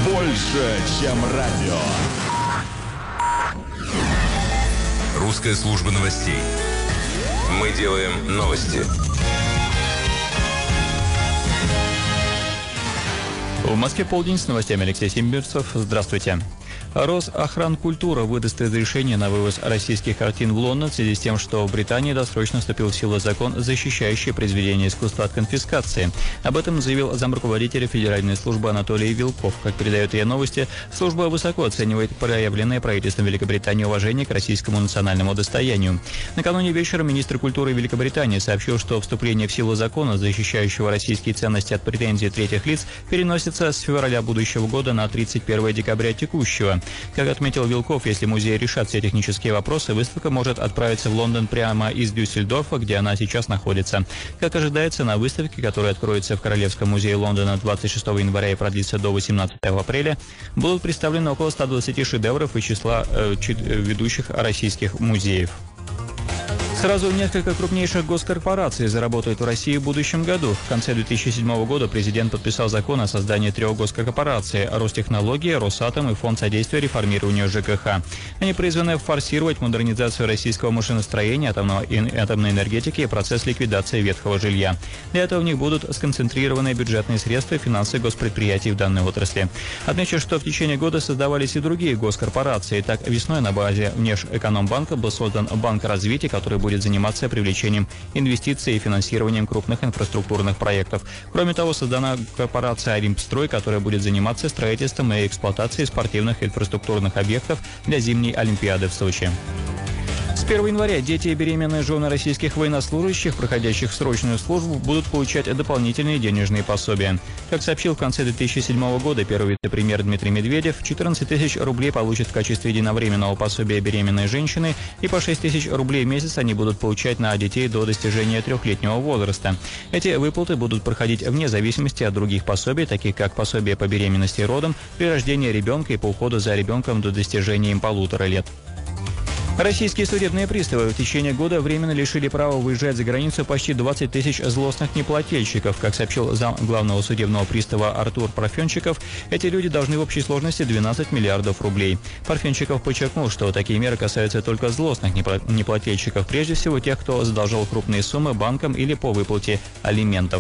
Больше, чем радио. Русская служба новостей. Мы делаем новости. В Москве полдень, с новостями Алексей Симбирцев. Здравствуйте. Росохранкультура выдаст разрешение на вывоз российских картин в Лондон в связи с тем, что в Британии досрочно вступил в силу закон, защищающий произведения искусства от конфискации. Об этом заявил замруководителя Федеральной службы Анатолий Вилков. Как передают РИА Новости, служба высоко оценивает проявленное правительством Великобритании уважение к российскому национальному достоянию. Накануне вечером министр культуры Великобритании сообщил, что вступление в силу закона, защищающего российские ценности от претензий третьих лиц, переносится с февраля будущего года на 31 декабря текущего. Как отметил Вилков, если музеи решат все технические вопросы, выставка может отправиться в Лондон прямо из Дюссельдорфа, где она сейчас находится. Как ожидается, на выставке, которая откроется в Королевском музее Лондона 26 января и продлится до 18 апреля, будут представлены около 120 шедевров из числа ведущих российских музеев. Сразу несколько крупнейших госкорпораций заработают в России в будущем году. В конце 2007 года президент подписал закон о создании 3 госкорпораций – Ростехнологии, Росатом и Фонд содействия реформированию ЖКХ. Они призваны форсировать модернизацию российского машиностроения, атомной энергетики и процесс ликвидации ветхого жилья. Для этого в них будут сконцентрированы бюджетные средства и финансы госпредприятий в данной отрасли. Отмечу, что в течение года создавались и другие госкорпорации. Так, весной на базе Внешэкономбанка был создан Банк развития, который будет заниматься привлечением инвестиций и финансированием крупных инфраструктурных проектов. Кроме того, создана корпорация «Олимпстрой», которая будет заниматься строительством и эксплуатацией спортивных инфраструктурных объектов для зимней Олимпиады в Сочи. С 1 января дети и беременные жены российских военнослужащих, проходящих срочную службу, будут получать дополнительные денежные пособия. Как сообщил в конце 2007 года первый вице-премьер Дмитрий Медведев, 14 тысяч рублей получат в качестве единовременного пособия беременные женщины, и по 6 тысяч рублей в месяц они будут получать на детей до достижения 3-летнего возраста. Эти выплаты будут проходить вне зависимости от других пособий, таких как пособие по беременности и родам, при рождении ребенка и по уходу за ребенком до достижения им 1,5 лет. Российские судебные приставы в течение года временно лишили права выезжать за границу почти 20 тысяч злостных неплательщиков. Как сообщил зам главного судебного пристава Артур Парфенчиков, эти люди должны в общей сложности 12 миллиардов рублей. Парфенчиков подчеркнул, что такие меры касаются только злостных неплательщиков, прежде всего тех, кто задолжал крупные суммы банкам или по выплате алиментов.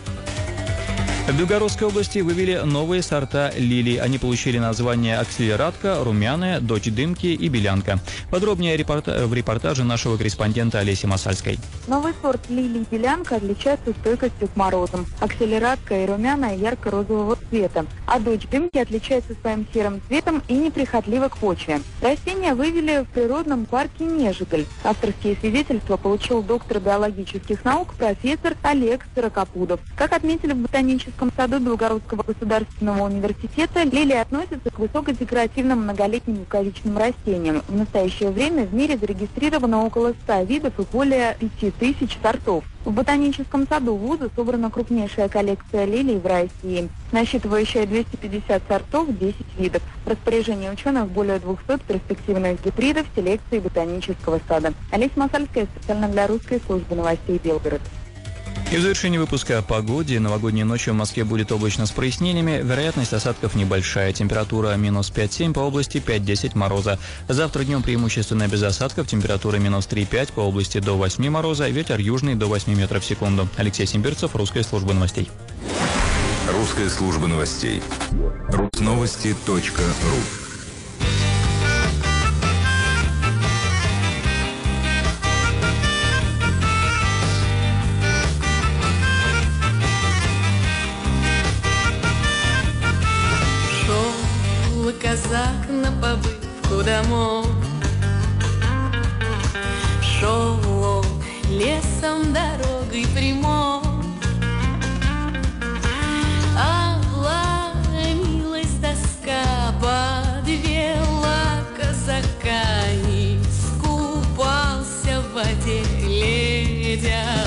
В Белгородской области вывели новые сорта лилий. Они получили названия «Акселератка», «Румяная», «Дочь дымки» и «Белянка». Подробнее в репортаже нашего корреспондента Олеси Масальской. Новый сорт лилий «Белянка» отличается стойкостью к морозам. «Акселератка» и «Румяная» ярко-розового цвета, а «Дочь дымки» отличается своим серым цветом и неприхотлива к почве. Растения вывели в природном парке Нежиголь. Авторские свидетельства получил доктор биологических наук профессор Олег Сорокопудов. Как отметили в ботаническом саду Белгородского государственного университета, лилии относятся к высокодекоративным многолетним луковичным растениям. В настоящее время в мире зарегистрировано около 100 видов и более 5000 сортов. В ботаническом саду вуза собрана крупнейшая коллекция лилий в России, насчитывающая 250 сортов, 10 видов. В распоряжении ученых более 200 перспективных гибридов селекции ботанического сада. Олеся Масальская, специально для русской службы новостей Белгород. И в завершении выпуска о погоде. Новогодней ночью в Москве будет облачно с прояснениями. Вероятность осадков небольшая. Температура минус 5-7, по области 5-10 мороза. Завтра днем преимущественно без осадков. Температура минус 3-5, по области до 8 мороза. Ветер южный до 8 метров в секунду. Алексей Симбирцев, Русская служба новостей. Русская служба новостей. Русновости.ру. Казак на побывку домой шел он лесом дорогой прямой, а ломилась тоска, подвела казака, и скупался в воде ледяной.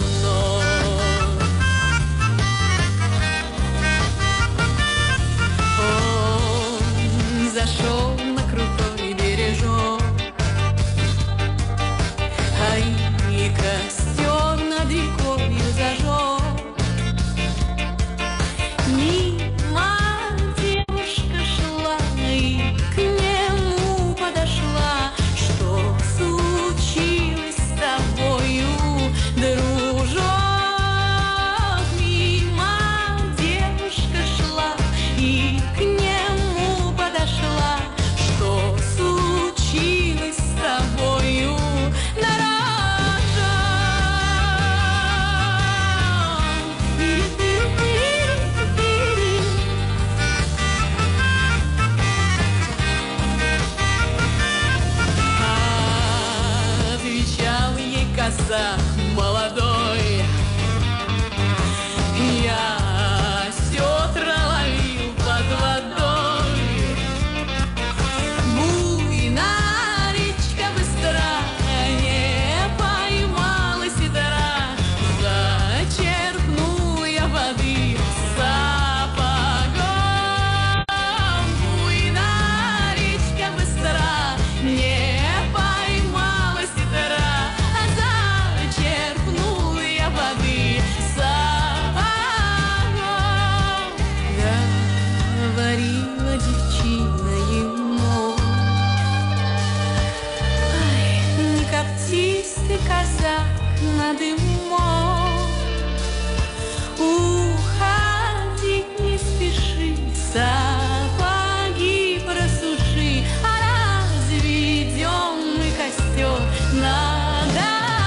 Зашел на крутой бережок, а и костер над рекой зажег. причиной иной. Ай, не коптись ты, казак, надо мной. Уходи, не спеши, сапоги просуши, а разведем мы костер надо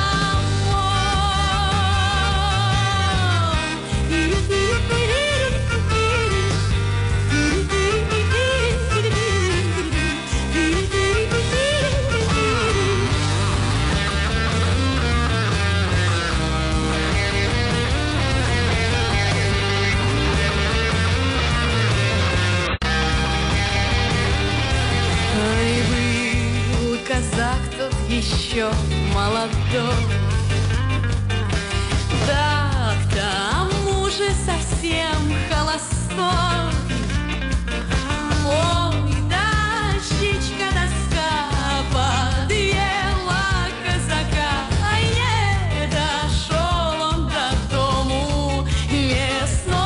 казак тот еще молодой, да к тому же совсем холостой. Ой, дощечка доска подвела казака, а не дошел он до дому местной.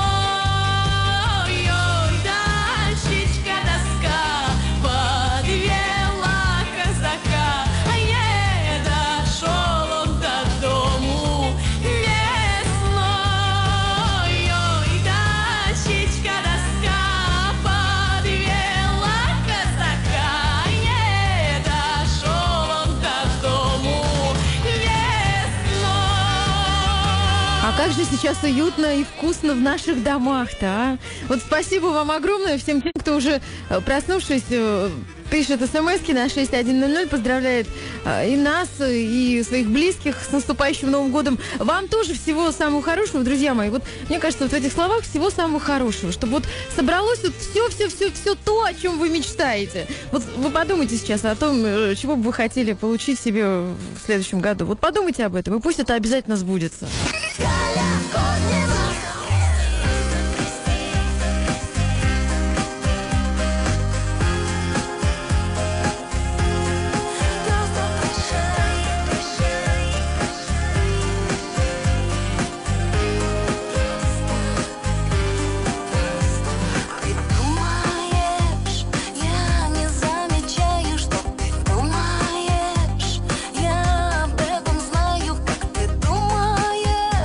Ой, дощечка доска подвела казака, а не дошел он до дому местной. Ой, дощечка доска подвела казака, а не дошел он до дому местной. А как же сейчас уютно и вкусно в наших домах-то, а? Вот спасибо вам огромное всем тем, кто уже, проснувшись, пишет смс-ки на 6100, поздравляет и нас, и своих близких с наступающим Новым годом. Вам тоже всего самого хорошего, друзья мои. Вот мне кажется, вот в этих словах всего самого хорошего, чтобы вот собралось вот все то, о чем вы мечтаете. Вот вы подумайте сейчас о том, чего бы вы хотели получить себе в следующем году. Вот подумайте об этом, и пусть это обязательно сбудется. Думаешь, я об этом знаю, как ты думаешь.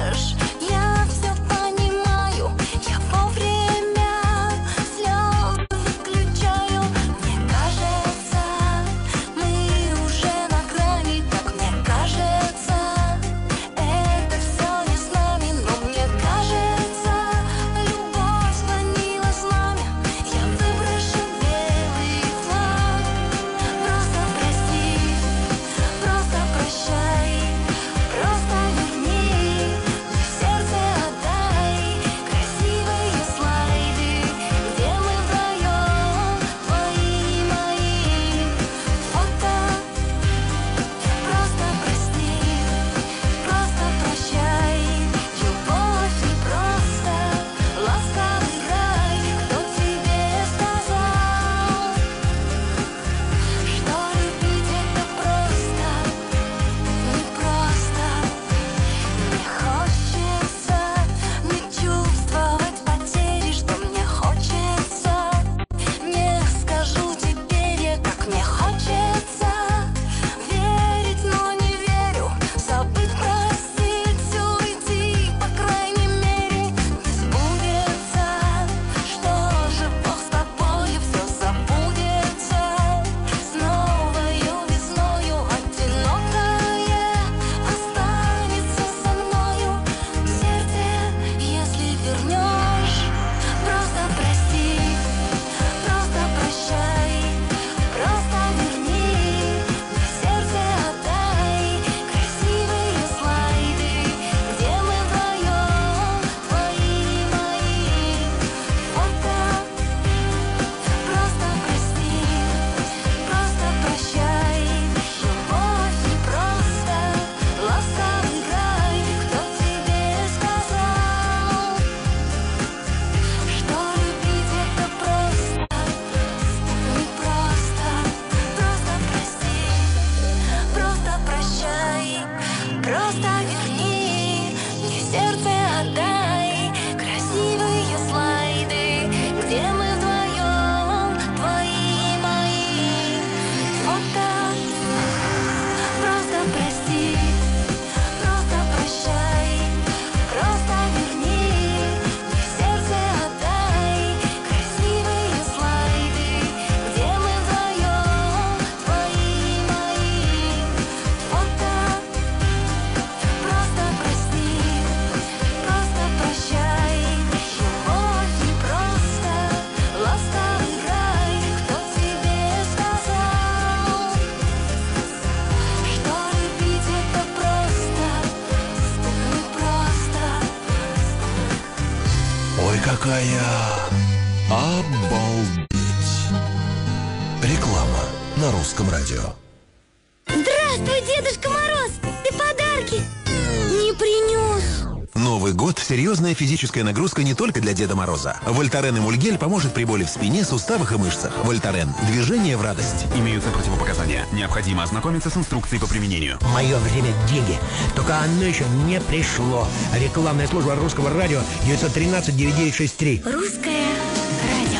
на Русском радио. Здравствуй, Дедушка Мороз! Ты подарки не принес. Новый год – серьезная физическая нагрузка не только для Деда Мороза. Вольтарен Эмульгель поможет при боли в спине, суставах и мышцах. Вольтарен – движение в радость. Имеются противопоказания. Необходимо ознакомиться с инструкцией по применению. Мое время – деньги. Только оно еще не пришло. Рекламная служба Русского радио 913-9963. Русское радио.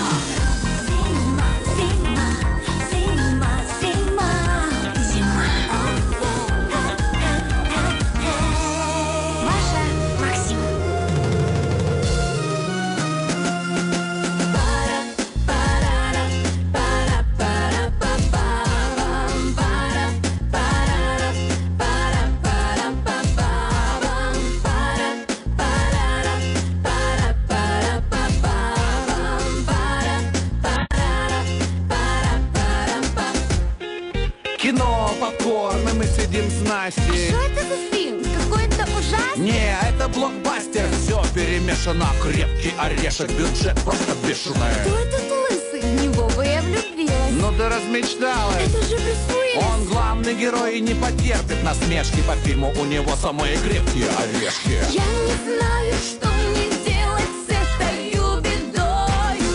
Кино, попкорн, и мы сидим с Настей. Что это за фильм? Какой-то ужасный? Не, это блокбастер. Все перемешано, крепкий орешек, бюджет просто бешеный. Кто этот лысый? В него бы я влюбилась. Ну ты размечталась. Это же Брюс Уиллис. Он главный герой и не потерпит насмешки. По фильму у него самые крепкие орешки. Я не знаю, что мне делать с этой бедою.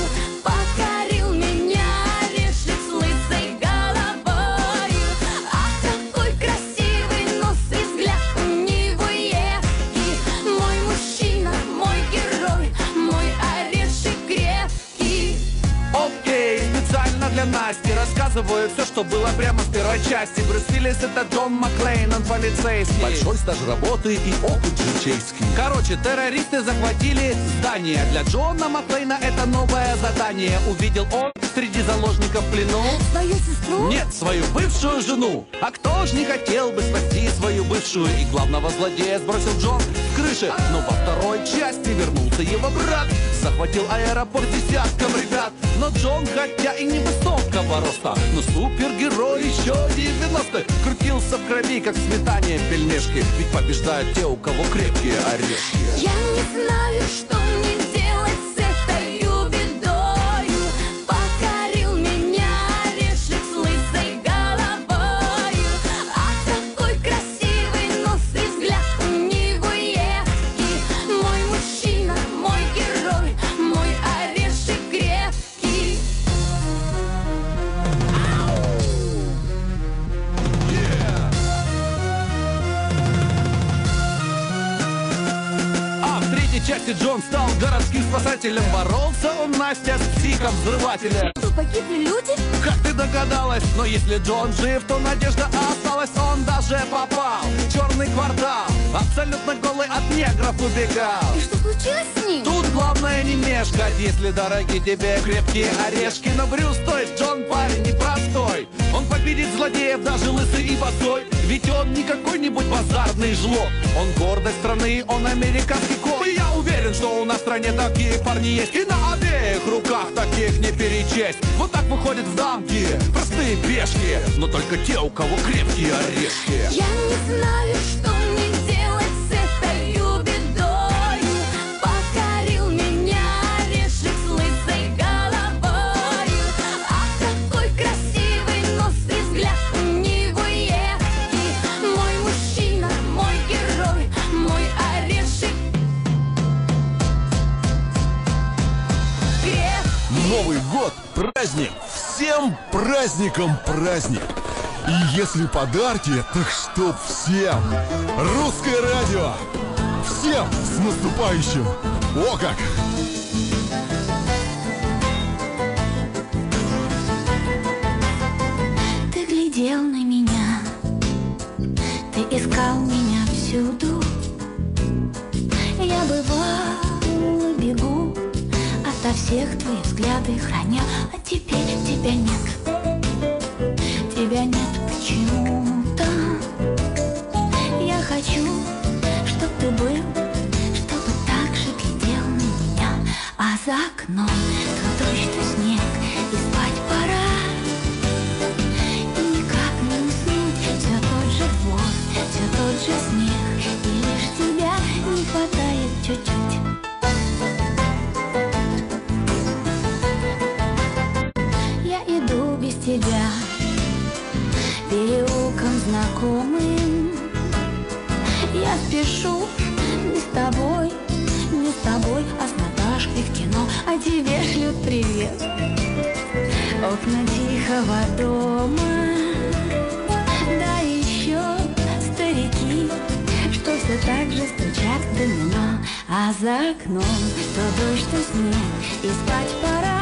Покорил меня орешек с лысой головой. Ах, какой красивый нос и взгляд у него едкий. Мой мужчина, мой герой, мой орешек крепкий. Окей, специально для Насти рассказываю все, что было прямо в первой части. Брюс Уиллис — это Джон Маклейн, он полицейский. Большой стаж работы и опыт житейский. Короче, террористы захватили здание. Для Джона Маклейна это новое задание. Увидел он среди заложников в плену Свою сестру? нет, свою бывшую жену. А кто ж не хотел бы спасти свою бывшую? И главного злодея сбросил Джон с крыши. Но во второй части вернулся его брат. Захватил аэропорт десятком ребят. Но Джон, хотя и невысокого роста, но супергерой еще 90-х. Крутился в крови, как в сметане пельмешки. Ведь побеждают те, у кого крепкие орешки. Я не знаю, что мне делать с этой бедою. Покорил меня орешек с лысой головой. Ах, какой красивый нос и взгляд у него едкий. Мой мужчина, мой герой, мой орешек крепкий. А в третьей части Джон стал городским спасателем. Боролся он, Настя, с психом-взрывателем. Что, погибли люди? Как ты догадалась? Но если Джон жив, то надежда осталась. Он даже попал в черный квартал. Абсолютно голый от негров убегал. И что случилось с ним? Тут главное не мешкать, если дороги тебе крепкие орешки. Но Брюс, то есть Джон, парень непростой. Он победит злодеев, даже лысый и босой. Ведь он не какой-нибудь базарный жлоб. Он гордость страны, он американский кот. И я уверен, что у нас в стране такие парни есть. И на обеих руках таких не перечесть. Вот так выходят в дамки простые пешки, но только те, у кого крепкие орешки. Я не знаю, что мне делать с этой бедою. Покорил меня орешек с лысой головой. Ах, какой красивый нос и взгляд у него едкий. Мой мужчина, мой герой, мой орешек крепкий. Новый год – праздник. Всем праздникам праздник. И если подарки, так чтоб всем. Русское радио. Всем с наступающим. О как! Ты глядел на меня, ты искал меня всюду. Я бывало бегу ото всех твоих взгляды храня. А теперь тебя нет, тебя нет почему-то. Я хочу, чтоб ты был, чтобы так же глядел на меня. А за окном то дождь, то снег, и спать пора. И никак не уснуть, все тот же двор, все тот же снег. И лишь тебя не хватает чуть-чуть. Я иду без тебя напишу. Не с тобой, не с тобой, а с Наташкой в кино. А тебе шлют привет окна тихого дома. Да еще старики, что все так же стучат в домино. А за окном то дождь, то снег, и спать пора.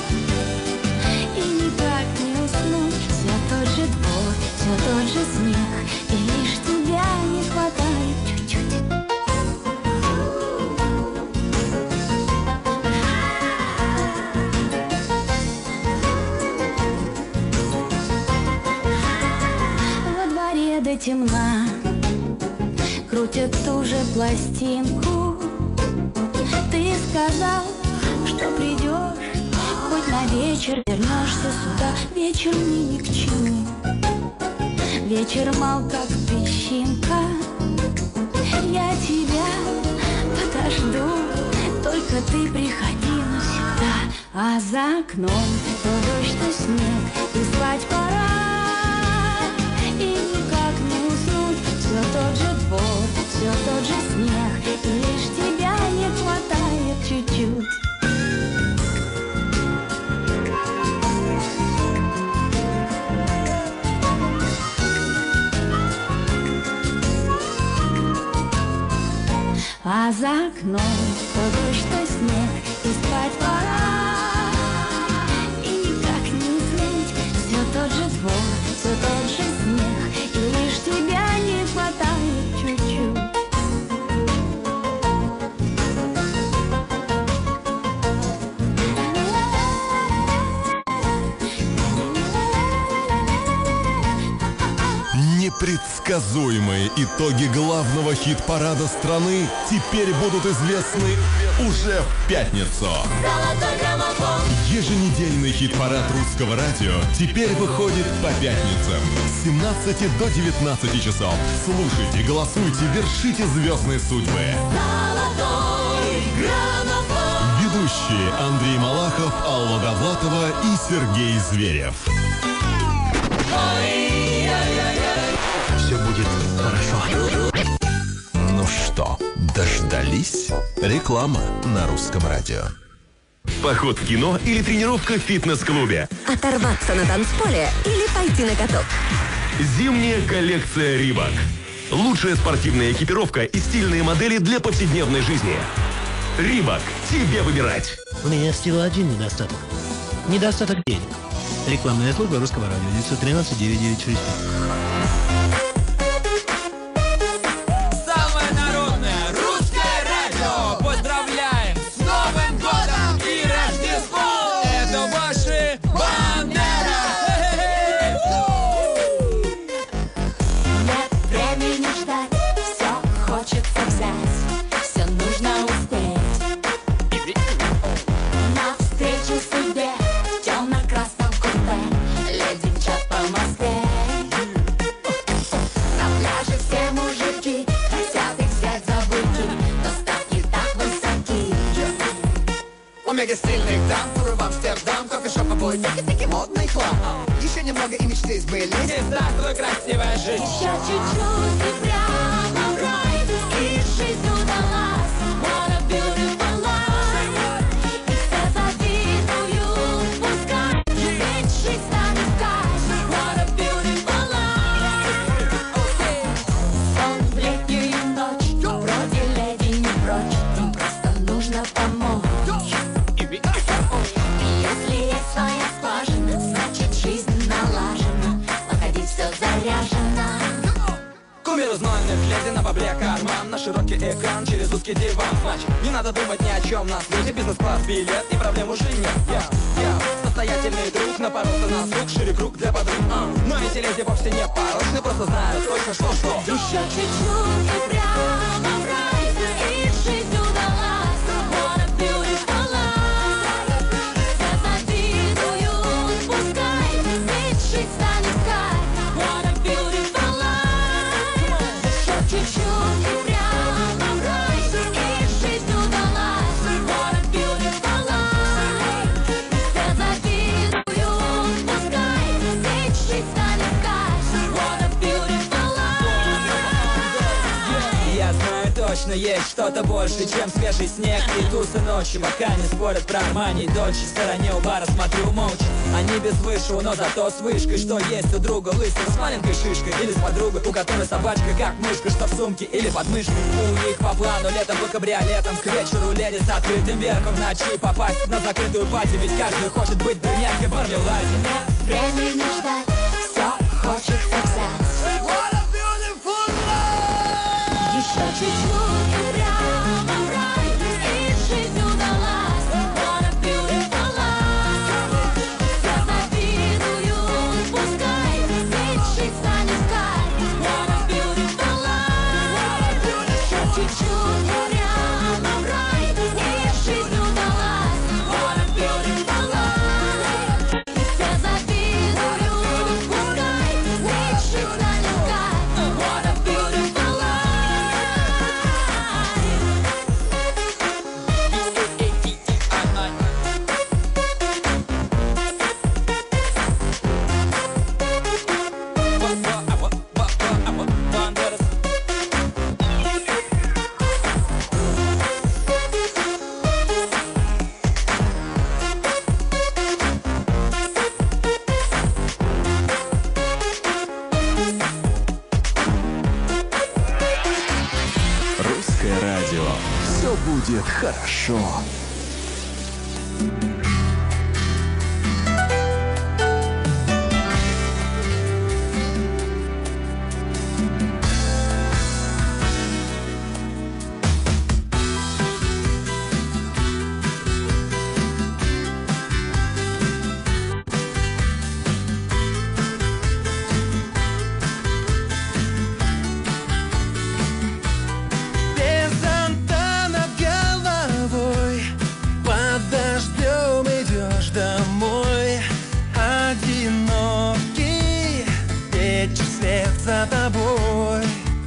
И никак не уснуть. Все тот же двор, все тот же снег, и лишь тебя не хватает чуть-чуть. Во дворе до темна крутят ту же пластинку. Ты сказал, что придешь, хоть на вечер вернешься сюда. Вечер мне ни к чему. Вечер мал, как песчинка. Я тебя подожду, только ты приходи навсегда. А за окном то дождь, то снег, и спать пора. И никак не уснуть. Все тот же двор, все тот же снег, и лишь тебя не хватает чуть-чуть. А за окном то дождь, то снег, и спать пора. И никак не уснуть. Все тот же двор, все тот же снег, и лишь тебя не хватает чуть-чуть. Непредсказуемые итоги главного хит-парада страны теперь будут известны уже в пятницу. Еженедельный хит-парад русского радио теперь выходит по пятницам с 17 до 19 часов. Слушайте, голосуйте, вершите звездные судьбы. Ведущие Андрей Малахов, Алла Довлатова и Сергей Зверев. Все будет хорошо. Ну что, дождались? Реклама на русском радио. Поход в кино или тренировка в фитнес-клубе. Оторваться на танцполе или пойти на каток. Зимняя коллекция Рибак. Лучшая спортивная экипировка и стильные модели для повседневной жизни. Рибак. Тебе выбирать. У меня всего один недостаток. Недостаток денег. Рекламная служба русского радио 913 996. Самое народное русское радио. Поздравляем с Новым годом и Рождеством. Это ваши Бандера. Нет времени ждать, все хочется взять, все нужно успеть. Навстречу судьбе в темно-красном купе леди мчат по Москве. На пляже все мужики хотят их взять за быки, но ставки так высоки. У мега стильных дам, туры в Амстердам, кофешоп, обои, всякий модный хлам. Еще немного и мечты сбылись. И здравствуй, красивая жизнь. Еще чуть-чуть и прямо в рай, и жизнь удалась. What a beautiful life. И все завидуют, пускай, ведь жизнь станет кайф. What a beautiful life. Сон в летнюю ночь, вроде леди не прочь, им просто нужно помочь. Если есть своя скважина, значит жизнь налажена, походить все заряжено. Кумир из номер, глядя на бабле карман, на широкий экран через узкий диван. Значит, не надо думать ни о чем на свете, бизнес-класс, билет и проблем уже нет. Я состоятельный друг, напоролся на звук, шире круг для подруг. Но эти леди вовсе не порочны, просто знают точно что. Еще чуть-чуть и прямо в рай, и жизнь удалась. What a beautiful life. Все завидуют, пускай, ведь жизнь станет кайф. What a beautiful life. Еще чуть-чуть и прямо в рай, и жизнь удалась. What a beautiful life. Все завидуют, пускай, ведь жизнь станет кайф. What a beautiful life. Я знаю, точно есть что-то больше, чем свежий снег и тусы ночью. Пока не спорят про Армани и Дольче, в стороне у бара смотрю молча. Они без высшего, но зато с вышкой. Что есть у друга лысого с маленькой шишкой или с подругой, у которой собачка как мышка, что в сумке или под мышкой. У них по плану летом по кабриолетам, к вечеру леди с открытым верхом, в ночи попасть на закрытую пати, ведь каждый хочет быть брюнеткой в Мармеладе. Времени ждать, все хочется взять. What a beautiful life! Еще чуть-чуть и прямо в рай, и жизнь удалась. What a beautiful life! Все завидуют, пускай, ведь жизнь станет кайф. What a beautiful life! Еще чуть-чуть и прямо в рай, и жизнь удалась. What a beautiful life! Все завидуют, пускай, ведь жизнь станет кайф. What a beautiful life! Русское радио. Все будет хорошо. Без зонта над головой, под дождем идешь домой. Одинокий, вечер вслед за тобой.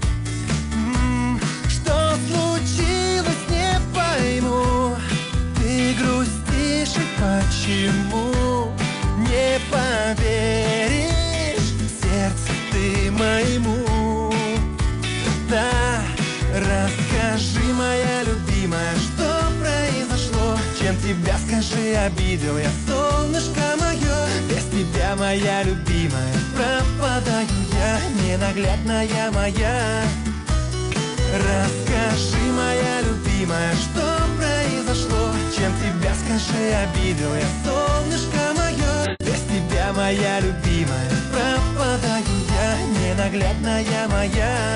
Что случилось, не пойму. Ты грустишь и почему? Не поверишь, сердце ты моему. Да, расскажи, моя любимая, что произошло? Чем тебя, скажи, обидел я, солнышко мое? Без тебя, моя любимая, пропадаю я, ненаглядная моя. Расскажи, моя любимая, что произошло? Чем тебя, скажи, обидел я, солнышко мое? Без тебя, моя любимая, пропадаю я, ненаглядная моя.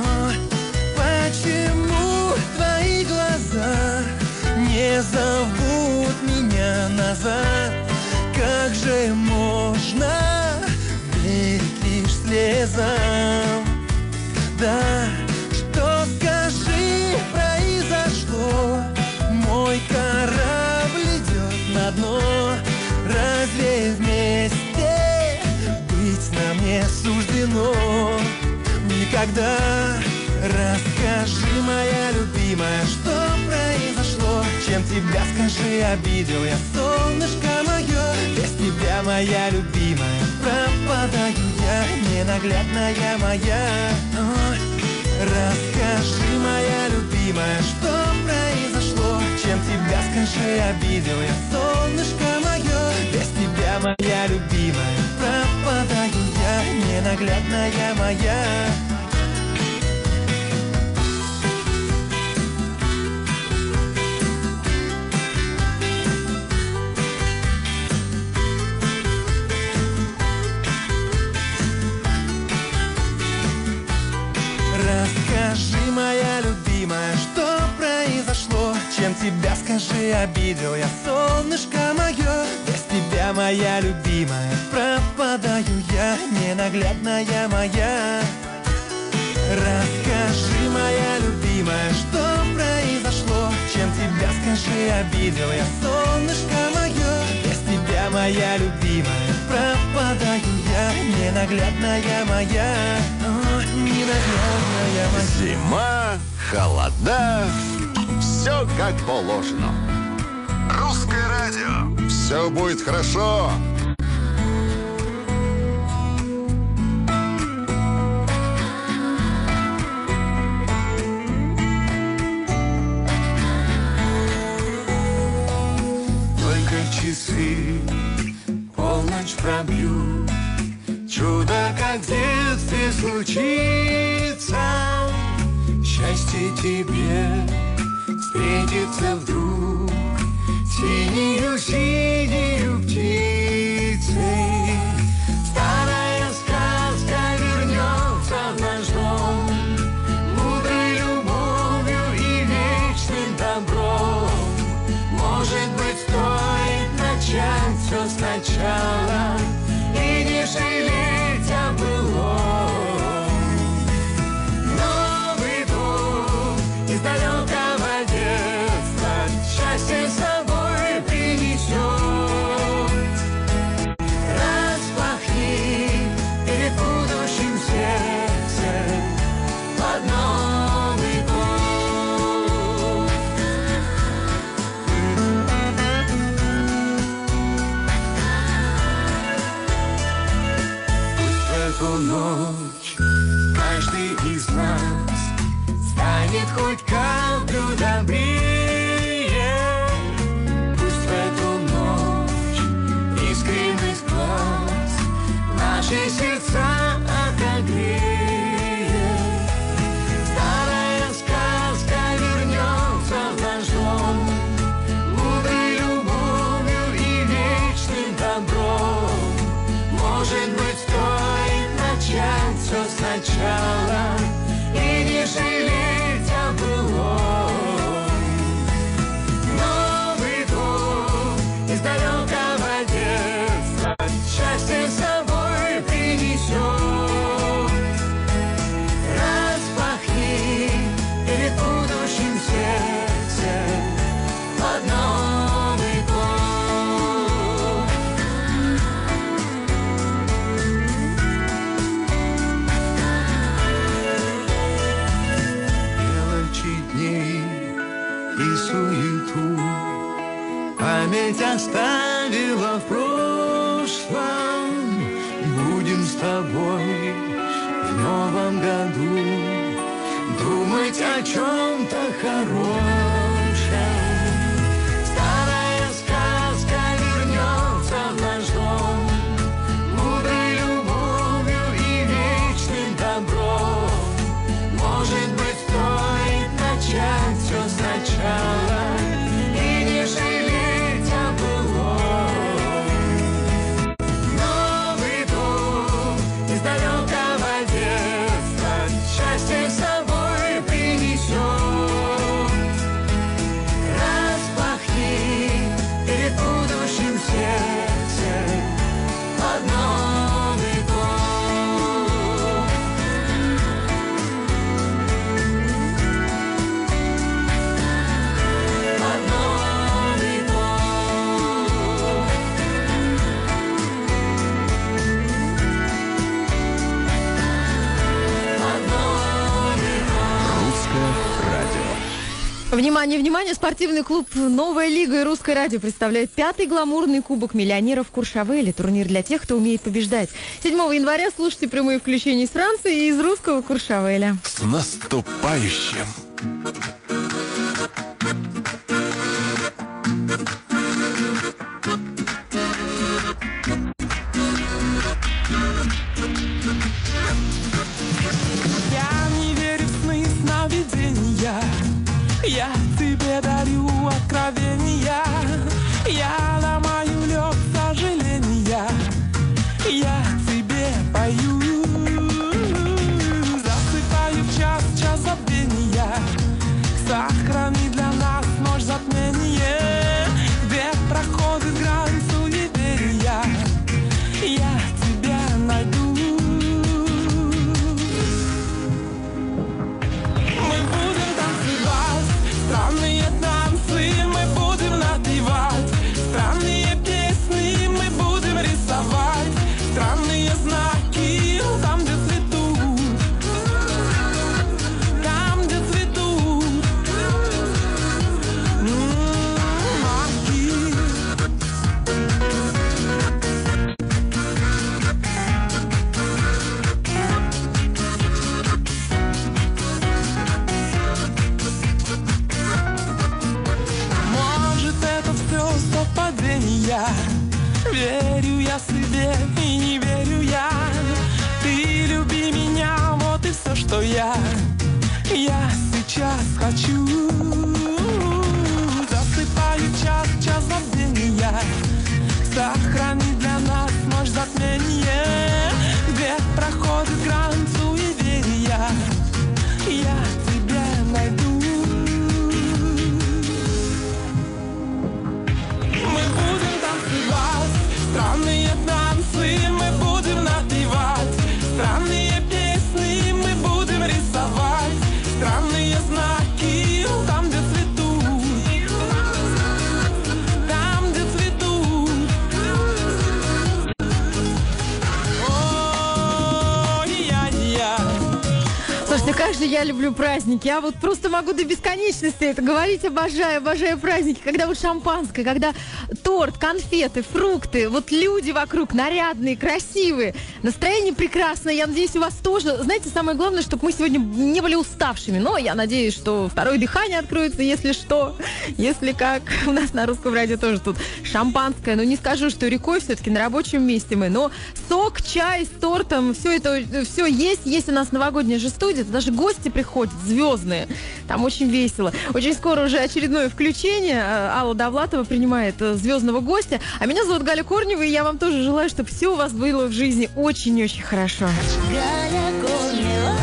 Почему твои глаза не зовут меня назад? Как же можно верить лишь слезам? Да, что, скажи, произошло? Мой корабль идет на дно. Разве вместе быть нам не суждено? Никогда. Расскажи, моя любимая, что произошло? Чем тебя, скажи, обидел я, солнышко мое? Без тебя, моя любимая, пропадаю я, ненаглядная моя. Расскажи, моя любимая, что произошло? Чем тебя, скажи, обидел я, солнышко мое? Без тебя, моя любимая, пропадаю я, ненаглядная моя. Расскажи, моя любимая, что произошло? Чем тебя, скажи, обидел я, солнышко мое? Без тебя, моя любимая, пропадаю я, ненаглядная моя. Расскажи, моя любимая, что произошло? Чем тебя, скажи, обидел я, солнышко мое? Без тебя, моя любимая, пропадаю я, ненаглядная моя. Ненаглядная моя. Зима, холода, все как положено. Русское радио. Все будет хорошо. часы полночь пробьют. Чудо, как в детстве случится, счастье тебе встретится вдруг синею птицей. Старая сказка вернется в наш дом, мудрой любовью и вечным добром. Может быть, стоит начать все сначала и не жалеть о былом. Новый дом из далекого детства счастье с собой принесет. Распахни перед будущим сердце под Новый год. Пусть в эту ночь каждый из нас станет хоть каплю добрее. Пусть в эту ночь искренность глаз наши сердца отогреет. Старая сказка вернется в наш дом, мудрой любовью и вечным добром. Может быть, стоит начать все сначала и не жалеть о былом. Новый дом из далекого детства счастье с собой принесет. Распахни перед будущим сердце под Новый год. Мелочи дней и суету память оставила в прошлом. Будем с тобой в новом году думать о чем-то хорошем. Старая сказка вернется в наш дом, мудрой любовью и вечным добром. Может быть, стоит начать все сначала и не жалеть о былом. Новый дом из далекого детства счастье с собой принесет. Распахни перед будущим сердце под Новый год. Под Новый год. Под Новый год. Русское радио. Внимание, внимание! Спортивный клуб «Новая лига» и «Русское радио» представляют 5-й гламурный кубок миллионеров Куршавеля. Турнир для тех, кто умеет побеждать. 7 января слушайте прямые включения из Франции и из русского Куршавеля. С наступающим! Я не верю в сны, сновидения. Я тебе дарю откровения. Я ломаю лед сожаления. Я тебе пою. Засыпаю в час забвения. что я сейчас хочу. Засыпаю час забвения, сохрани для нас ночь затмения, где проходит грань суеверия, я тебя найду. Мы будем танцевать странные танцы, мы будем напевать странные песни, мы будем рисовать странные знаки там, где цветут, там, где цветут. Ой-я-я. Слушайте, как же я люблю праздники. Я вот просто могу до бесконечности это говорить. Обожаю праздники. Когда вот шампанское, когда торт, конфеты, фрукты, вот люди вокруг нарядные, красивые. Настроение прекрасное. Я надеюсь, у вас тоже. Знаете, самое главное, чтобы мы сегодня не были уставшими. Но я надеюсь, что второе дыхание откроется, если что. Если как. У нас на Русском радио тоже тут шампанское. Ну, не скажу, что рекой, все-таки на рабочем месте мы. Но сок, чай с тортом, все это, все есть. Есть у нас новогодняя же студия. Даже гости приходят, звездные. Там очень весело. Очень скоро уже очередное включение. Алла Довлатова принимает звездного гостя. А меня зовут Галя Корнева, и я вам тоже желаю, чтобы все у вас было в жизни очень-очень хорошо. Галя Корнева.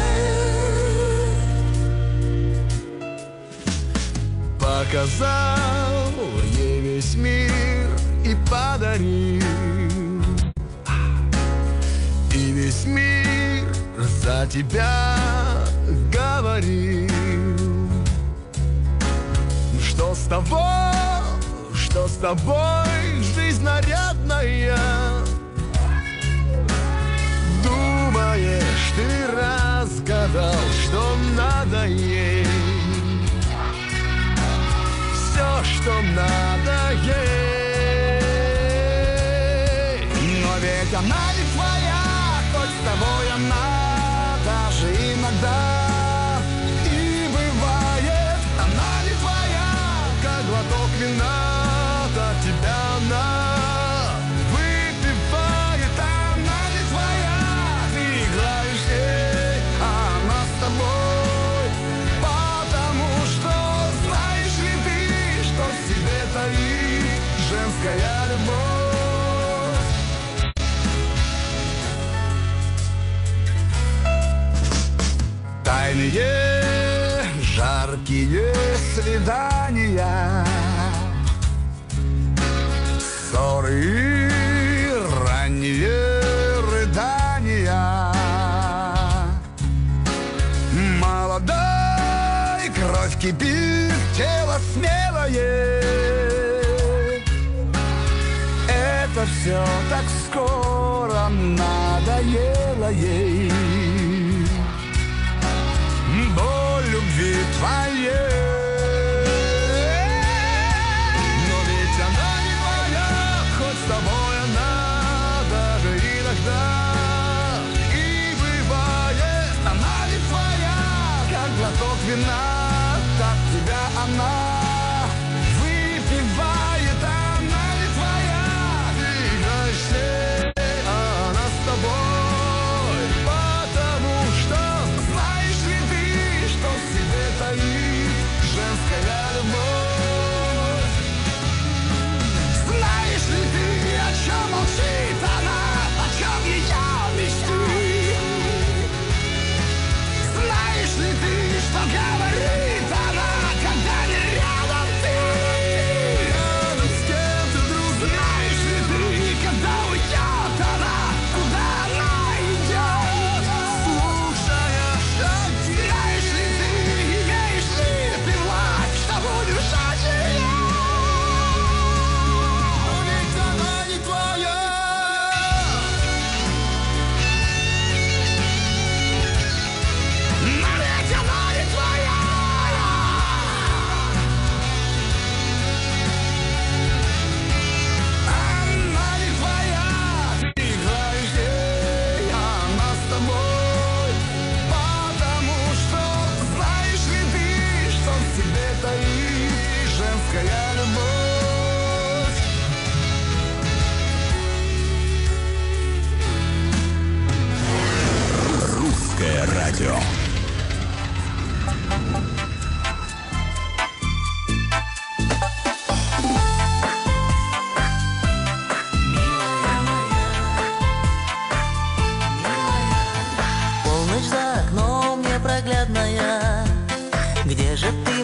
Показал ей весь мир и подарил, и весь мир за тебя говорил. Что с тобой жизнь нарядная? Думаешь, ты разгадал, что надо ей? Все, что надо ей. Но ведь она не твоя, хоть с тобой она даже иногда. И бывает, она не твоя, как глоток вина, так тебя она выпивает. Она не твоя, ты играешь ей, а она с тобой. Потому что знаешь ли ты, что в себе таит женская любовь? Тайные, жаркие свидания, ссоры и ранние рыдания. Молодой, кровь кипит, тело смелое. Это все так скоро надоело ей. Боль любви твоей. Но ведь она не твоя, хоть с тобой она даже иногда. И бывает, она не твоя, как глоток вина, так тебя она выпивает. Она не твоя, ты играешь с ней, а она с тобой. Потому что знаешь ли ты, что в себе таит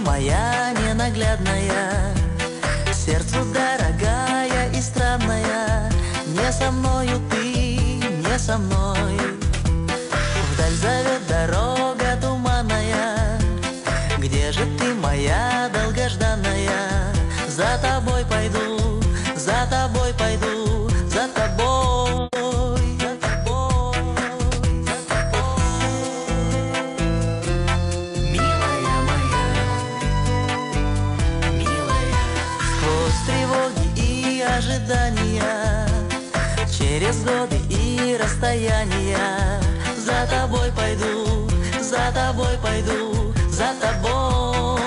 моя ненаглядная, сердцу дорогая и странная. Не со мною ты, не со мной. Вдаль зовет дорога туманная. Где же ты, моя долгожданная? За тобой пойду, за тобой пойду, за тобой, за тобой, за тобой. Милая моя, милая. Сквозь тревоги и ожидания, через годы и расстояния, за тобой пойду, за тобой пойду, за тобой.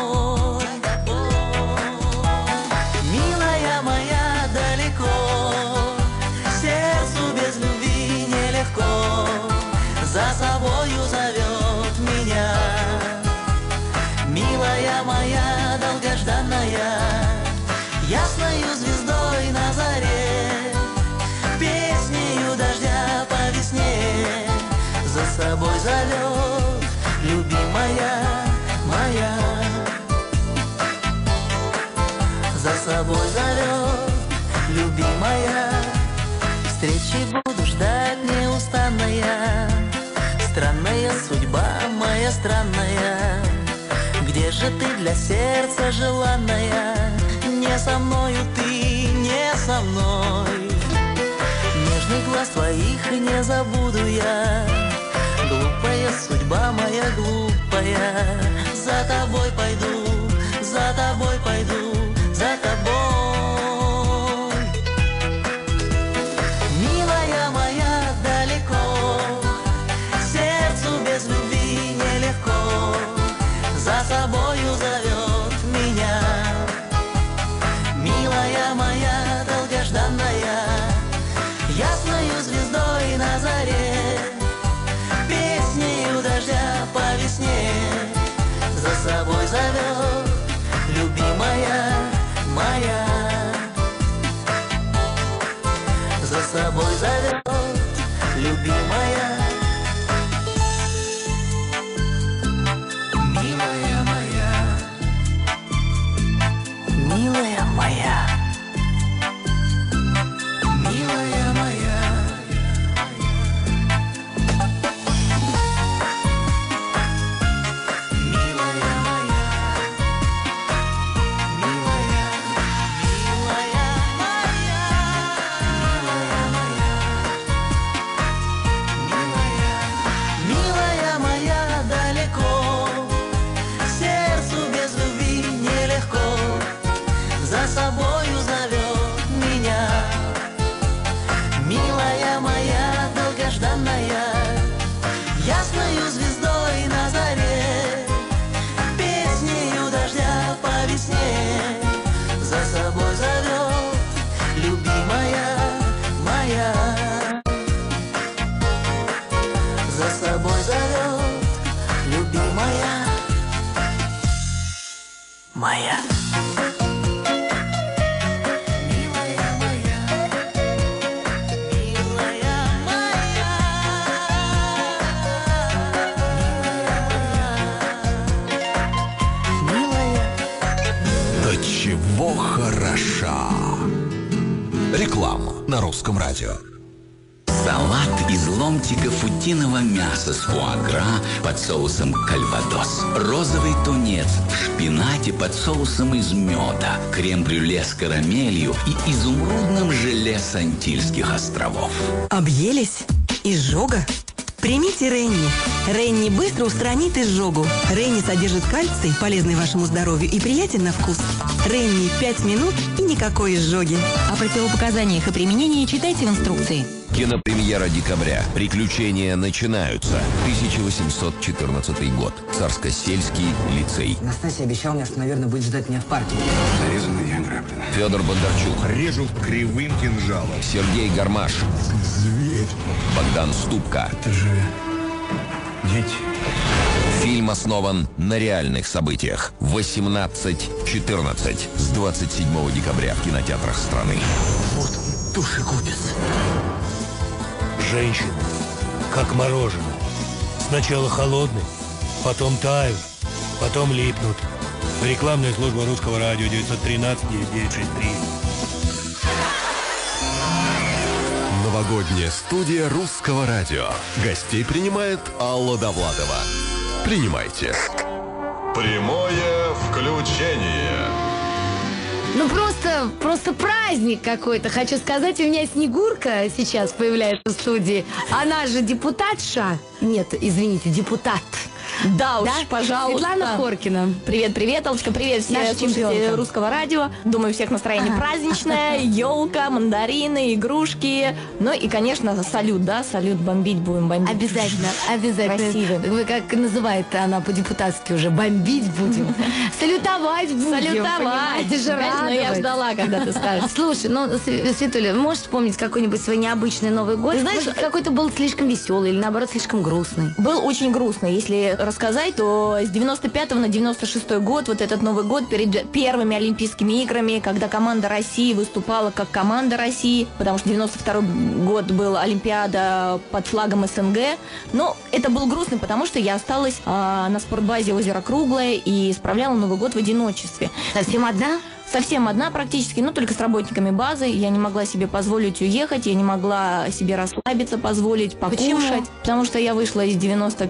Милая моя, далеко, сердцу без любви нелегко, за собою зовет меня. Милая моя, долгожданная, ясною звездой на заре, песнею дождя по весне, за собой зовет любимая моя. За собой зовет любимая. Встречи буду ждать неустанная. Странная судьба моя странная. Где же ты для сердца желанная? Не со мною ты, не со мной. Нежный глаз твоих не забуду я. Глупая судьба моя глупая. За тобой пойду, за тобой пойду, за тобой. Милая моя, далеко, сердцу без любви нелегко, за собою зовет меня. Милая моя, долгожданная, ясною звездой на заре, песнею дождя по весне, за собой зовет любимая моя. За собой зовет любимая. Милая моя, милая моя, милая моя. Ясною звездой на заре, песнею дождя по весне, за собой зовет любимая моя. За собой зовет любимая моя. Чего хороша. Реклама на Русском радио. Салат из ломтиков утиного мяса с фуагра под соусом кальвадос. Розовый тунец в шпинате под соусом из меда. Крем-брюле с карамелью и изумрудным желе с Антильских островов. Объелись? Изжога? Примите Ренни. Ренни быстро устранит изжогу. Ренни содержит кальций, полезный вашему здоровью и приятен на вкус. Ренни 5 минут и никакой изжоги. О противопоказаниях и применении читайте в инструкции. Кинопремьера декабря. Приключения начинаются. 1814 год. Царско-сельский лицей. Настасья обещала мне, что, наверное, будет ждать меня в парке. Зарезанный и ограблен. Федор Бондарчук. Режут кривым кинжалом. Сергей Гармаш. Зверь. Богдан Ступка. Это же дети. Фильм основан на реальных событиях. 18-14 с 27 декабря в кинотеатрах страны. Вот душегубец. Женщины, как мороженое. Сначала холодные, потом тают, потом липнут, Рекламная служба русского радио 913-9963. Новогодняя студия русского радио. Гостей принимает Алла Довлатова. Принимайте. Прямое включение. Ну просто праздник какой-то, хочу сказать. У меня Снегурка сейчас появляется в студии. Она же депутатша. Нет, извините, депутат. Да уж, пожалуйста. Светлана Хоркина. Привет, Аллочка, привет все слушатели русского радио. Думаю, у всех настроение праздничное, елка, мандарины, игрушки. Ну и, конечно, салют, да, салют бомбить будем, бомбить. Обязательно. Красивый. Вы как называет она по-депутатски уже, бомбить будем. Салютовать будем. Понимаете же, радовать. Я ждала, когда ты скажешь. Слушай, ну, Светуля, можешь вспомнить какой-нибудь свой необычный Новый год? Ты знаешь, какой-то был слишком веселый или, наоборот, слишком грустный? Был очень грустный. Если рассказать, то с 95 на 96 год, вот этот Новый год перед первыми Олимпийскими играми, когда команда России выступала как команда России, потому что 92 год был Олимпиада под флагом СНГ. Но это был грустный, потому что я осталась на спортбазе «Озеро Круглое» и справляла Новый год в одиночестве. Совсем одна? Совсем одна практически, но только с работниками базы. Я не могла себе позволить уехать, я не могла себе расслабиться, позволить покушать. Почему? Потому что я вышла из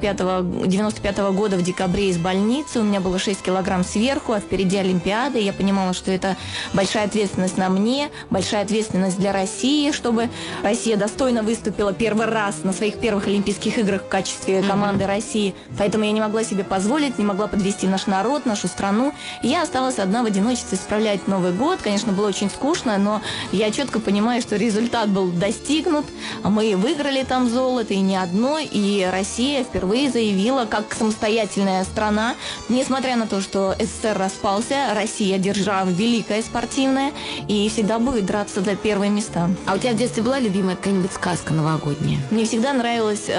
95-го года в декабре из больницы, у меня было 6 килограмм сверху, а впереди Олимпиада. И я понимала, что это большая ответственность на мне, большая ответственность для России, чтобы Россия достойно выступила первый раз на своих первых Олимпийских играх в качестве команды России. Поэтому я не могла себе позволить, не могла подвести наш народ, нашу страну. И я осталась одна в одиночестве справлять Новый год. Конечно, было очень скучно, но я четко понимаю, что результат был достигнут. Мы выиграли там золото, и не одно. И Россия впервые заявила, как самостоятельная страна, несмотря на то, что СССР распался, Россия держава великая спортивная и всегда будет драться за первые места. А у тебя в детстве была любимая какая-нибудь сказка новогодняя? Мне всегда нравилась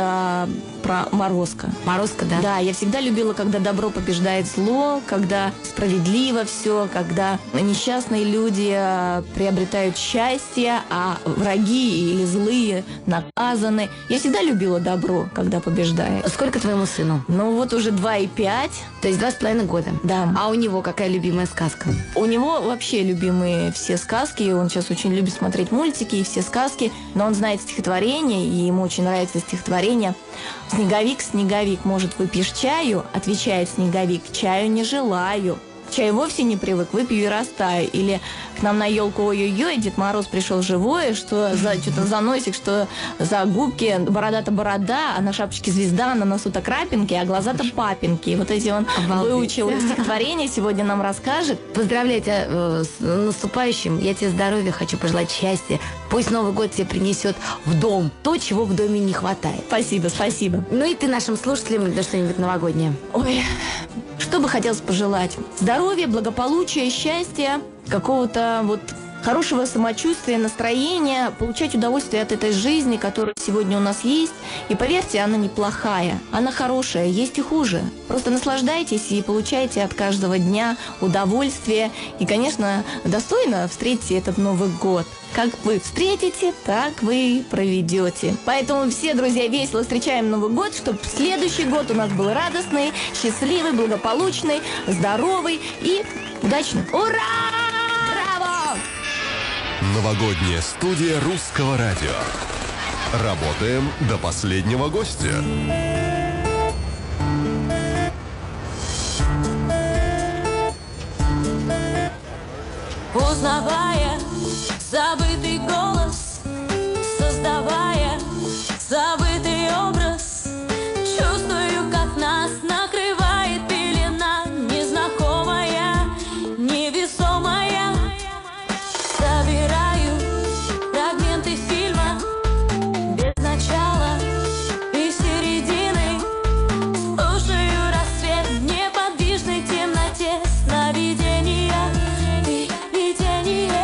про Морозко. Морозко, да? Да, я всегда любила, когда добро побеждает зло, когда справедливо все, когда несчастные люди приобретают счастье, а враги или злые наказаны. Я всегда любила добро, когда побеждает. Сколько твоему сыну? Ну вот уже 2,5. То есть 2,5 года? Да. А у него какая любимая сказка? У него вообще любимые все сказки. Он сейчас очень любит смотреть мультики и все сказки. Но он знает стихотворение, и ему очень нравится стихотворение. «Снеговик, снеговик, может, выпьешь чаю?» Отвечает снеговик: «Чаю не желаю. Чай вовсе не привык, выпью и растаю». Или «К нам на елку ой-ой-ой, Дед Мороз пришел живой, что что-то за носик, что за губки, борода-то борода, а на шапочке звезда, на носу-то крапинки, а глаза-то папинки». Вот эти он выучил стихотворение, сегодня нам расскажет. Поздравляю тебя с наступающим. Я тебе здоровья хочу пожелать, счастья. Пусть Новый год тебе принесет в дом то, чего в доме не хватает. Спасибо, спасибо. Ну и ты нашим слушателям да что-нибудь новогоднее. Ой, что бы хотелось пожелать? Здоровья, благополучия, счастья, какого-то вот хорошего самочувствия, настроения, получать удовольствие от этой жизни, которая сегодня у нас есть. И поверьте, она неплохая, она хорошая, есть и хуже. Просто наслаждайтесь и получайте от каждого дня удовольствие. И, конечно, достойно встретите этот Новый год. Как вы встретите, так вы проведете. Поэтому все, друзья, весело встречаем Новый год, чтобы следующий год у нас был радостный, счастливый, благополучный, здоровый и удачный. Ура! Новогодняя студия русского радио. Работаем до последнего гостя. Узнавая забытый голос, создавая забытый образ, чувствую, как нас накрывает пелена незнакомая, невесомая. Собираю фрагменты фильма без начала и середины. Слушаю рассвет в неподвижной темноте, сновидения и видения.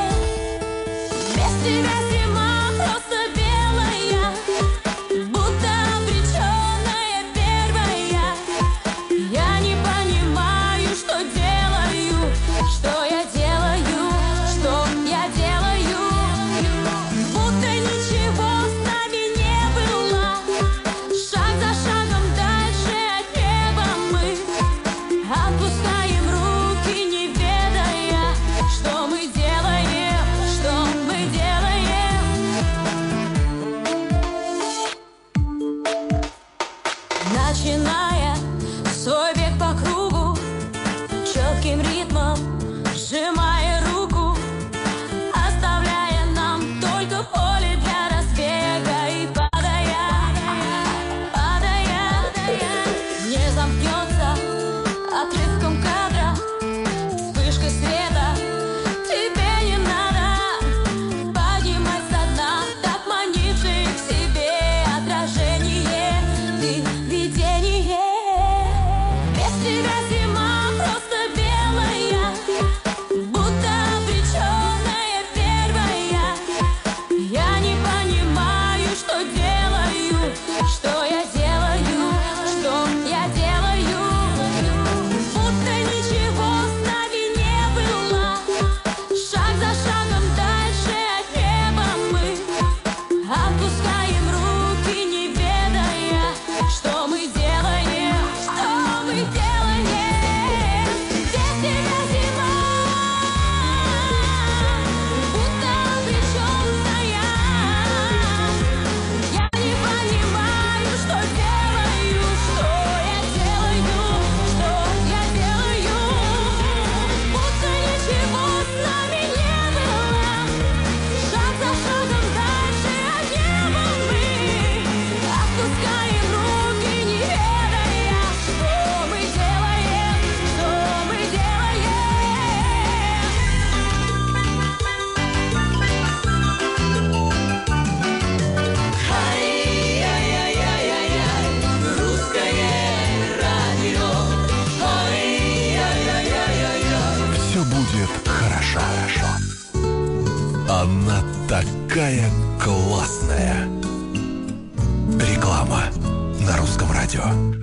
радио.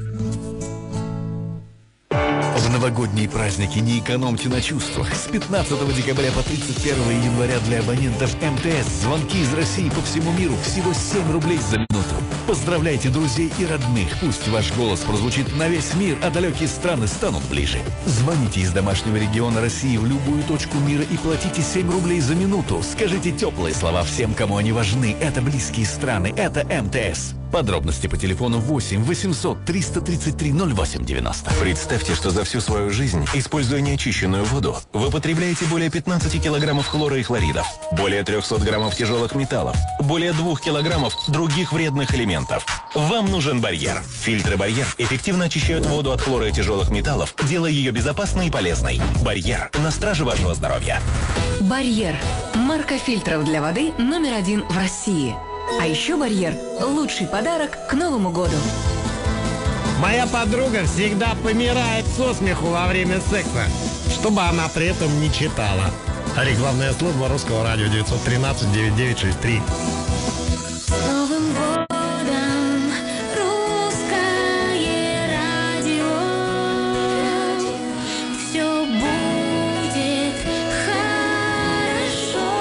В новогодние праздники не экономьте на чувствах. С 15 декабря по 31 января для абонентов МТС звонки из России по всему миру всего 7 рублей за минуту. Поздравляйте друзей и родных. Пусть ваш голос прозвучит на весь мир, а далекие страны станут ближе. Звоните из домашнего региона России в любую точку мира и платите 7 рублей за минуту. Скажите теплые слова всем, кому они важны. Это близкие страны, это МТС. Подробности по телефону 8 800 333 08 90. Представьте, что за всю свою жизнь, используя неочищенную воду, вы потребляете более 15 килограммов хлора и хлоридов, более 300 граммов тяжелых металлов, более 2 килограммов других вредных элементов. Вам нужен барьер. Фильтры «Барьер» эффективно очищают воду от хлора и тяжелых металлов, делая ее безопасной и полезной. «Барьер» на страже вашего здоровья. «Барьер» – марка фильтров для воды номер 1 в России. А еще «Барьер» – лучший подарок к Новому году. Моя подруга всегда помирает со смеху во время секса, чтобы она при этом не читала. Рекламная служба Русского радио 913-9963. С Новым годом, Русское радио. Все будет хорошо.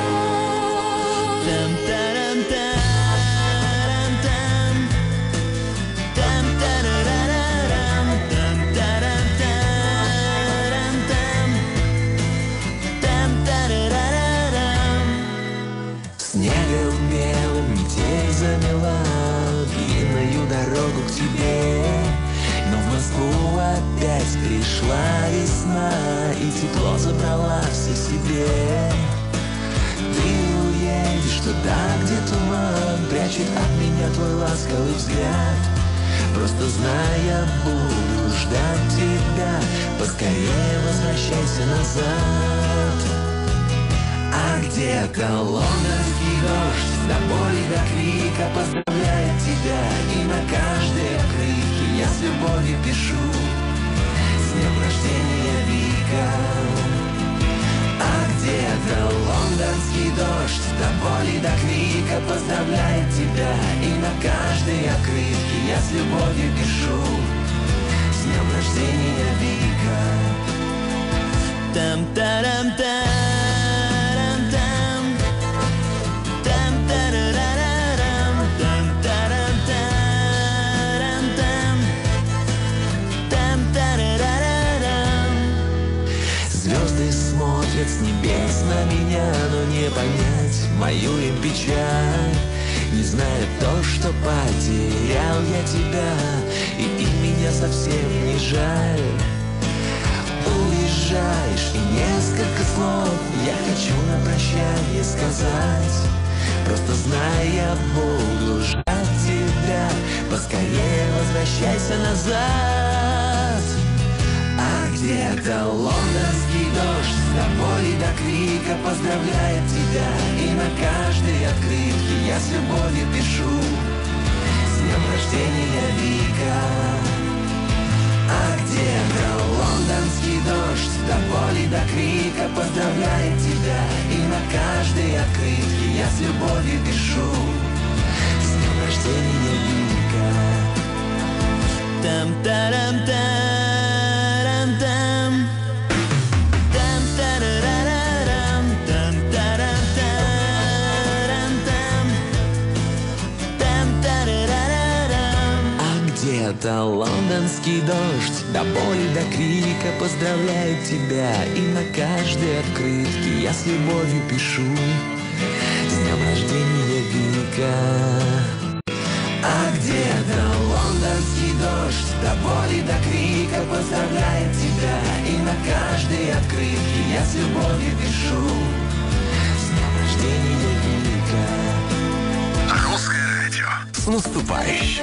Снегом белым метель замела длинную дорогу к тебе. Но в Москву опять пришла весна, и тепло забрала все себе. Ты уедешь туда, где туман прячет от меня твой ласковый взгляд. Просто знай, я буду ждать тебя, поскорее возвращайся назад. А где-то лондонский дождь до боли, до крика поздравляет тебя. И на каждой открытке я с любовью пишу: с днем рождения, Вика. А где-то лондонский дождь до боли, до крика поздравляет тебя. И на каждой открытке я с любовью пишу: с днем рождения, Вика. Там-тарам-там. Звезды смотрят с небес на меня, но не понять мою им печаль. Не зная то, что потерял я тебя, и им меня совсем не жаль. Уезжаешь, и несколько слов я хочу на прощание сказать. Просто знай, я буду ждать тебя, поскорее возвращайся назад. А где-то лондонский дождь до боли, до крика поздравляет тебя. И на каждой открытке я с любовью пишу: с днем рождения, Вика. А где-то лондонский дождь до боли, до крика поздравляет тебя. И на каждой открытке я с любовью пишу: с днем рождения, Вика. Там-тарам-там. Это лондонский дождь до боли, до крика поздравляют тебя. И на каждой открытке я с любовью пишу: с днем рождения, Вика. А где-то лондонский дождь до боли, до крика поздравляет тебя. И на каждой открытке я с любовью пишу: с днем рождения, Вика. Русское радио. С наступающим.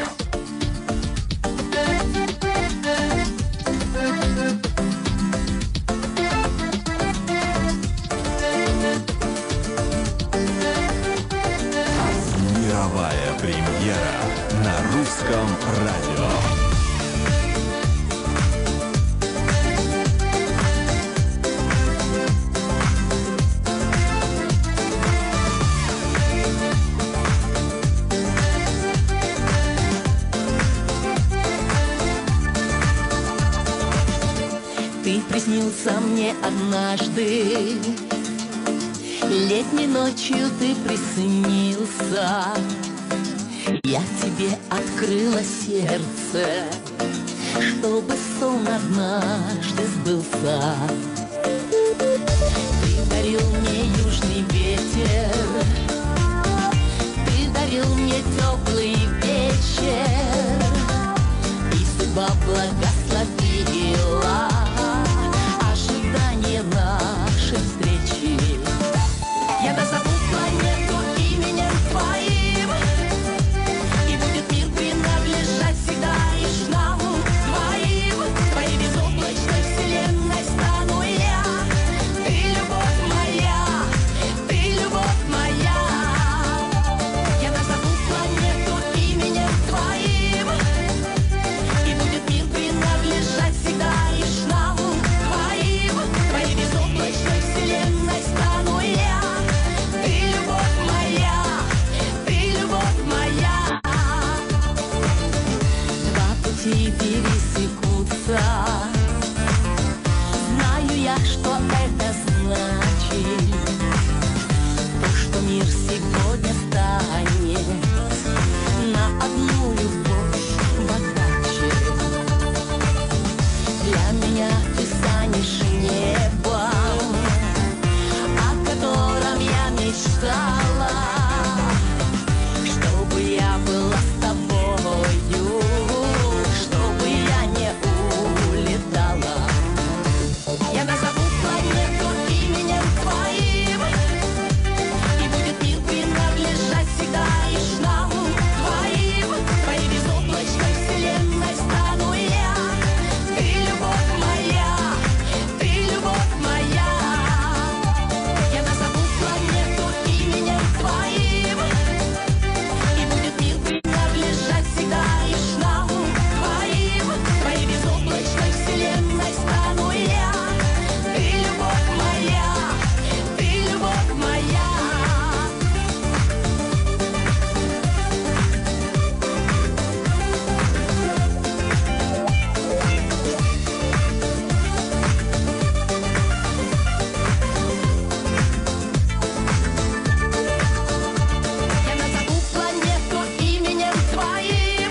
Мировая премьера на Русском радио. приснился мне однажды. Летней ночью ты приснился. Я тебе открыла сердце, чтобы сон однажды сбылся. Ты дарил мне южный ветер, ты дарил мне теплый вечер, и судьба благословила ожидание нашей встречи. Я назову планету именем твоим, и будет мир принадлежать всегда лишь нам двоим. Твоей безоблачной вселенной стану я. Ты любовь моя, ты любовь моя. Я назову планету именем твоим, и будет мир принадлежать всегда лишь нам двоим. Твоей безоблачной вселенной стану я. Ты любовь моя, ты любовь моя. Два пути пересекутся. Знаю я, что это значит. То, что мир сегодня станет на одну любовь богаче. Для меня ты станешь небом, о котором я мечтала, чтобы я была с тобою, чтобы я не улетала. Я назову планету именем твоим, и будет мир принадлежать всегда лишь нам двоим. Твоей безоблачной вселенной стану я. Ты любовь моя, ты любовь моя. Я назову планету именем твоим, и будет мир принадлежать всегда лишь нам двоим. Твоей безоблачной вселенной стану я. Ты любовь моя, ты любовь моя. Я назову планету именем твоим.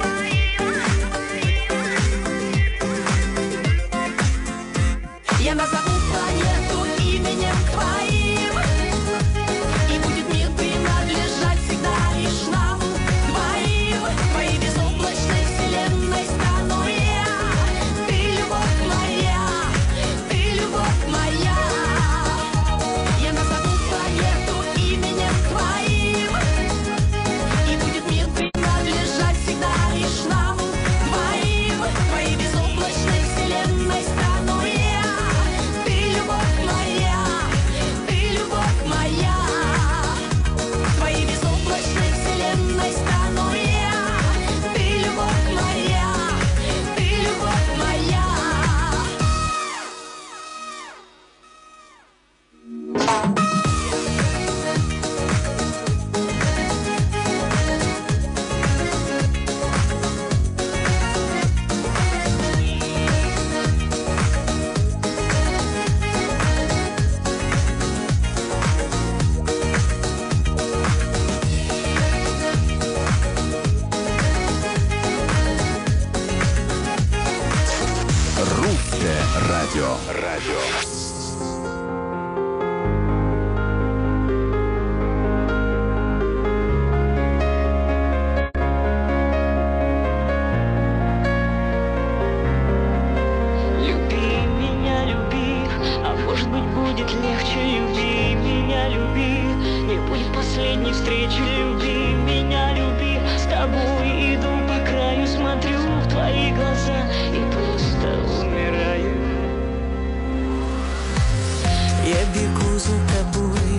Я назову планету именем твоим, и будет мир принадлежать всегда лишь нам двоим. Твоей безоблачной вселенной стану я. Ты любовь моя, ты любовь моя. Я назову планету именем твоим, и будет мир принадлежать всегда лишь нам двоим. Твоей безоблачной вселенной стану я. Ты любовь моя, ты любовь моя. Твоей безоблачной вселенной стану я. Ты любовь моя, ты любовь моя. Русское радио. Люби меня, люби, а может быть будет легче. Люби меня, люби, не будет последней встречи. Люби меня, люби, с тобой иду по краю, смотрю в твои глаза и просто умираю. Я бегу за тобой,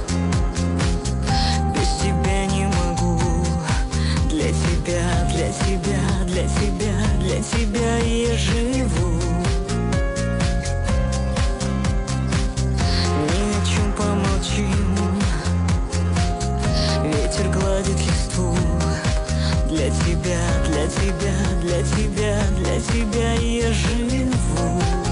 без тебя не могу. Для тебя, для тебя, для тебя, для тебя я живу. Ни о чем помолчим, ветер гладит листву. Для тебя, для тебя, для тебя, для тебя я живу.